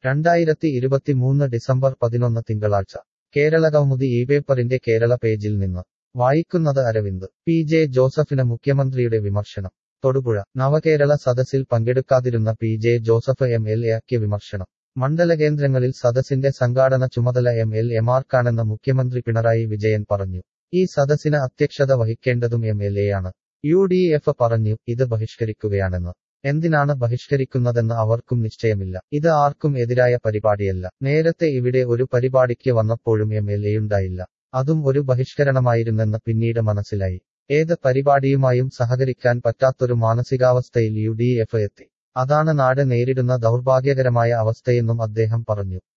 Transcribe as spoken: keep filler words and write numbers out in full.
രണ്ടായിരത്തി ഇരുപത്തിമൂന്ന് ഡിസംബർ പതിനൊന്ന് തിങ്കളാഴ്ച കേരളകൗമുദി ഈ പേപ്പറിന്റെ കേരള പേജിൽ നിന്ന് വായിക്കുന്നത് അരവിന്ദ്. പി ജെ ജോസഫിന് മുഖ്യമന്ത്രിയുടെ വിമർശനം. തൊടുപുഴ നവകേരള സദസ്സിൽ പങ്കെടുക്കാതിരുന്ന P J Joseph M L എക്ക് വിമർശനം. മണ്ഡലകേന്ദ്രങ്ങളിൽ സദസ്സിന്റെ സംഘാടന ചുമതല എം എൽ എമാർക്കാണെന്ന് മുഖ്യമന്ത്രി പിണറായി വിജയൻ പറഞ്ഞു. ഈ സദസ്സിന് അധ്യക്ഷത വഹിക്കേണ്ടതും എം എൽ എയാണ്. യു ഡി എഫ് പറഞ്ഞു ഇത് ബഹിഷ്കരിക്കുകയാണെന്ന്. എന്തിനാണ് ബഹിഷ്കരിക്കുന്നതെന്ന് അവർക്കും നിശ്ചയമില്ല. ഇത് ആർക്കും എതിരായ പരിപാടിയല്ല. നേരത്തെ ഇവിടെ ഒരു പരിപാടിക്ക് വന്നപ്പോഴും എം എൽ എയുണ്ടായില്ല. അതും ഒരു ബഹിഷ്കരണമായിരുന്നെന്ന് പിന്നീട് മനസ്സിലായി. ഏത് പരിപാടിയുമായും സഹകരിക്കാൻ പറ്റാത്തൊരു മാനസികാവസ്ഥയിൽ യു ഡി എഫ് എത്തി. അതാണ് നാട് നേരിടുന്ന ദൗർഭാഗ്യകരമായ അവസ്ഥയെന്നും അദ്ദേഹം പറഞ്ഞു.